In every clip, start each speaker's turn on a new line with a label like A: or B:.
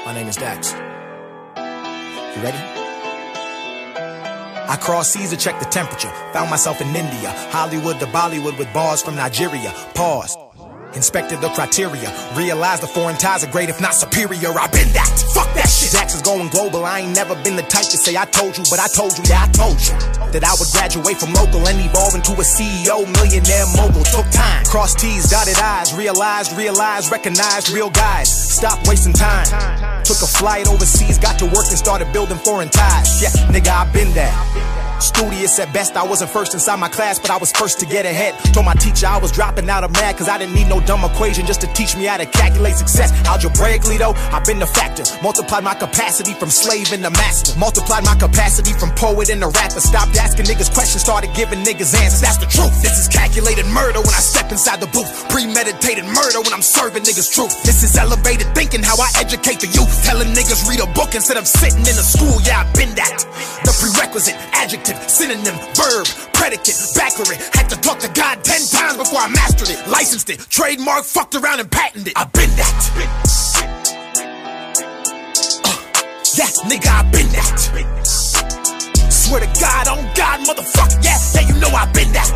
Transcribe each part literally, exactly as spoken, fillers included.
A: My name is Dax. You ready? I crossed seas to check the temperature. Found myself in India, Hollywood to Bollywood with bars from Nigeria. Paused. Inspected the criteria. Realized the foreign ties are great if not superior. I've been that. Fuck that shit. Dax is going global. I ain't never been the type to say I told you, but I told you, yeah, I told you that I would graduate from local and evolve into a C E O, millionaire mogul. Took time. Crossed T's, dotted I's. Realized, realized, recognized real guys. Stop wasting time. Took a flight overseas, got to work and started building foreign ties. Yeah, nigga, I've been there. Studious at best, I wasn't first inside my class, but I was first to get ahead. Told my teacher I was dropping out of math, cause I didn't need no dumb equation just to teach me how to calculate success. Algebraically though, I've been the factor. Multiplied my capacity from slave into master. Multiplied my capacity from poet into rapper. Stopped asking niggas questions, started giving niggas answers. That's the truth. This is calculated murder when I step inside the booth. Premeditated murder when I'm serving niggas truth. This is elevated thinking, how I educate the youth. Telling niggas read a book instead of sitting in a school. Yeah, I've been that. The prerequisite, adjective, synonym, verb, predicate, backwards. Had to talk to God ten times before I mastered it. Licensed it, trademark, fucked around and patented it. I've been that. Uh, yeah, nigga, I've been that. Swear to God, on God, motherfucker, yeah, yeah, you know I've been that.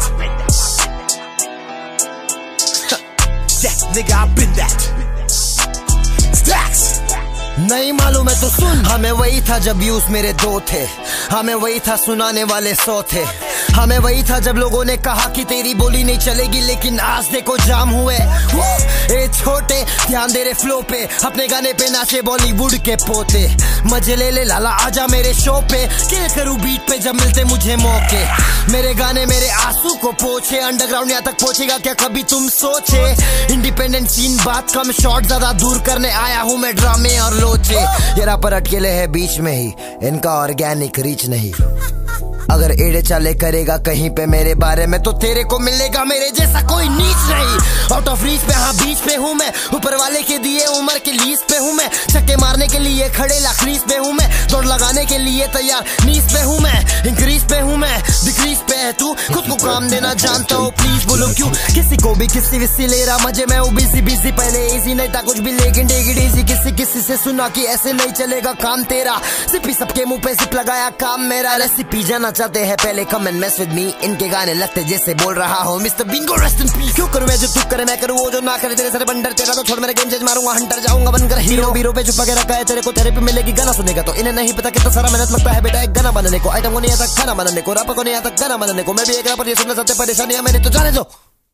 A: Yeah, nigga, I've been that. Stacks.
B: नहीं मालूम है तो सुन, हमें वही था जब views मेरे दो थे, हमें वही था सुनाने वाले सौ थे, हमें वही था जब लोगों ने कहा कि तेरी बोली नहीं चलेगी, लेकिन आज देखो जाम हुए। ए छोटे ध्यान दे रे फ्लो पे, अपने गाने पे नाचे बॉलीवुड के पोते। मजे ले ले लाला आजा मेरे शो पे, किल करूं बीट पे जब मिलते मुझे मौके। मेरे गाने मेरे आंसू को पोछे, अंडरग्राउंड यहाँ तक पहुंचेगा क्या कभी तुम सोचे। इंडिपेंडेंट सीन बात कम, शॉट ज्यादा दूर करने आया हूँ मैं ड्रामे और लोचे। ये रैपर अटकेले है बीच में ही, इनका ऑर्गेनिक रीच नहीं। अगर एड़े चाले करेगा कहीं पे मेरे बारे में, तो तेरे को मिलेगा मेरे जैसा कोई नीच नहीं। आउट ऑफ रीच पे हाँ बीच पे हूँ मैं, ऊपर वाले के दिए उम्र के लीज पे हूँ मैं। छक्के मारने के लिए खड़े लखरीज पे हूँ मैं, दौड़ लगाने के लिए तैयार नीच पे हूँ मैं। इंक्रीज पे हूँ मैं, डिक्रीज पे है तू, खुद को काम देना जानता हो प्लीज बोलो क्यों। किसी को भी किसी विसी ले रहा मजे में, वो बिजी बिजी पहले इजी नहीं था कुछ भी, लेकिन डेगी डेजी किसी किसी से सुना कि ऐसे नहीं चलेगा काम तेरा। सिपी सबके मुंह पे सिप लगाया काम मेरा। रेसिपी जाना चाहते हैं पहले come and mess with me, इनके गाने लगते जैसे बोल रहा हो mister bingo rest in peace. क्यों करूं मैं जो तू करे मैं करूं वो जो ना करे, तेरे सारे बंडर तेरा तो छोड़ मेरे गेम चेंज मारूंगा हंटर जाऊंगा बनकर हीरो। बीरो पे छुपा के रखा है तेरे को, थेरेपी मिलेगी गाना सुनेगा तो। इन्हें नहीं पता कितना सारा मेहनत लगता है बेटा एक गाना बनाने को। आइटम को नहीं आता खाना बनाने को, रैपर को नहीं आता गाना बनाने को। मैं भी एक रैपर ये सुनना चाहते परेशानी है मेरी तो जाने दो।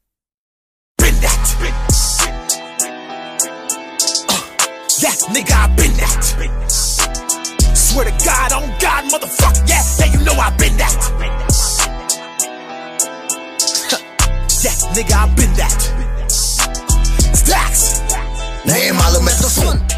A: Yeah, nigga, I've been that. Swear to God, on God, motherfucker, yeah, yeah, you know I've been that. Yeah, nigga, I've been that. Stacks.
B: नहीं मालूम है तो सुन,